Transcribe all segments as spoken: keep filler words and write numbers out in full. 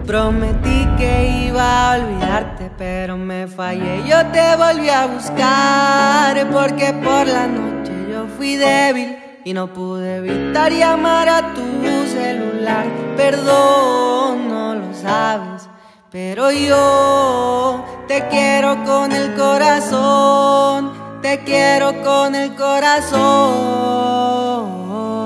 Prometí que iba a olvidarte, pero me fallé. Yo te volví a buscar porque por la noche yo fui débil y no pude evitar llamar a tu celular. Perdón, no lo sabes, pero yo te quiero con el corazón. Te quiero con el corazón.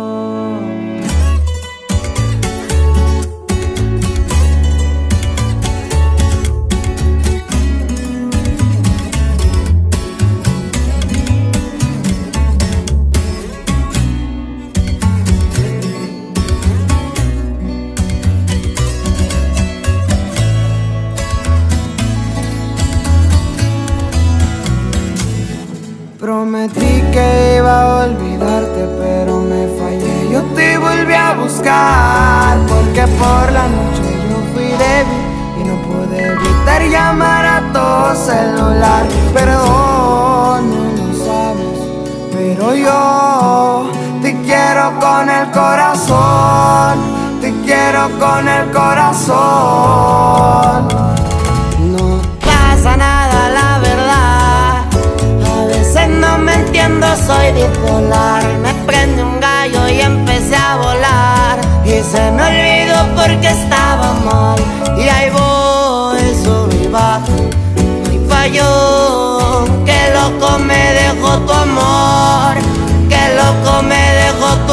Prometí que iba a olvidarte, pero me fallé. Yo te volví a buscar porque por la noche yo fui débil y no pude evitar llamar a tu celular. Perdón, no lo sabes, pero yo te quiero con el corazón. Te quiero con el corazón. No pasa nada, la verdad. No me entiendo, soy bipolar. Me prende un gallo y empecé a volar. Y se me olvidó porque estaba mal. Y ahí voy, sube y baja. No hay falló. Qué loco me dejó tu amor. Qué loco me dejó tu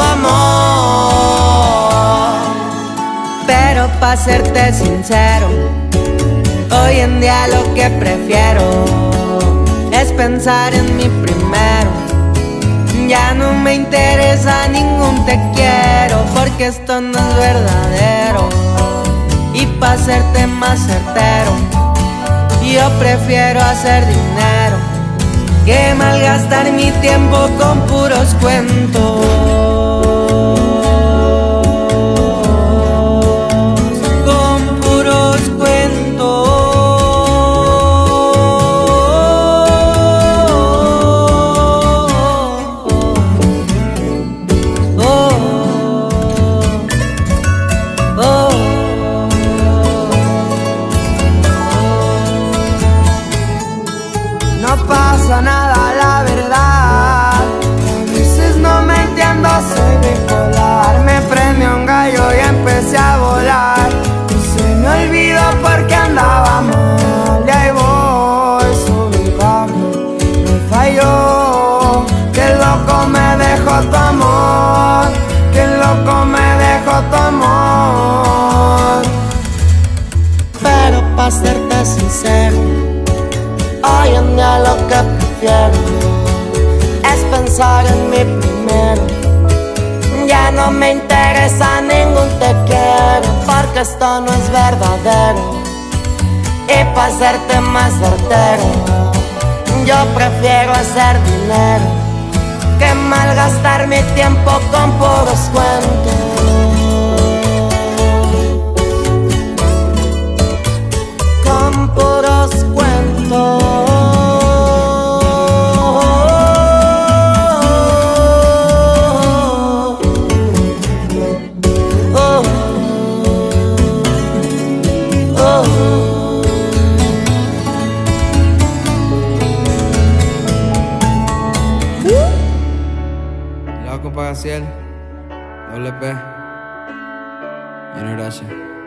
amor. Pero pa' serte sincero, hoy en día lo que prefiero es pensar en mí primero. Ya no me interesa ningún te quiero, porque esto no es verdadero. Y pa' hacerte más certero, yo prefiero hacer dinero que malgastar mi tiempo con puros cuentos. No pasa nada, la verdad. A veces no me entiendo, soy bipolar. Me prendió un gallo y empecé a volar. Y se me olvidó porque andaba mal. Y ahí voy, subí, bajo. Me falló. Qué loco me dejó tu amor. Qué loco me dejó tu amor. Pero pa' serte sincero, hoy en día lo que prefiero es pensar en mí primero. Ya no me interesa ningún te quiero, porque esto no es verdadero. Y para hacerte más certero, yo prefiero hacer dinero que malgastar mi tiempo con puros cuentos. Con puros cuentos. Loco Pagaciel, doble P, Junior H.